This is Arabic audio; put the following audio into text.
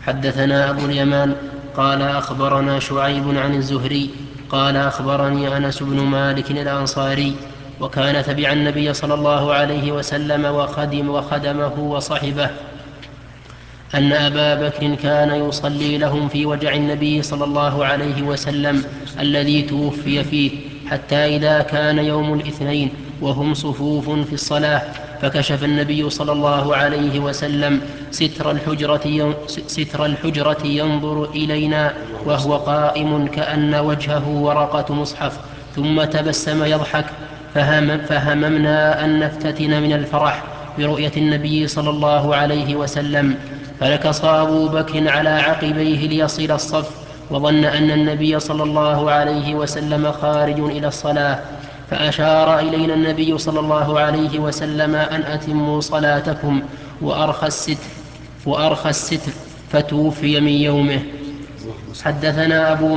حدثنا أبو اليمان قال أخبرنا شعيب عن الزهري قال أخبرني أنس بن مالك الأنصاري وكان تبع النبي صلى الله عليه وسلم وخدمه وصحبه أن أبا بكر كان يصلي لهم في وجع النبي صلى الله عليه وسلم الذي توفي فيه، حتى إذا كان يوم الاثنين وهم صفوف في الصلاة فكشف النبي صلى الله عليه وسلم ستر الحجرة ينظر إلينا وهو قائم كأن وجهه ورقة مصحف، ثم تبسم يضحك، فهممنا أن نفتتن من الفرح برؤية النبي صلى الله عليه وسلم، فنكص أبو بكر على عقبيه ليصل الصف، وظن أن النبي صلى الله عليه وسلم خارج إلى الصلاة، فأشار إلينا النبي صلى الله عليه وسلم أن أتموا صلاتكم وأرخى الستر فتوفي من يومه. حدثنا أبو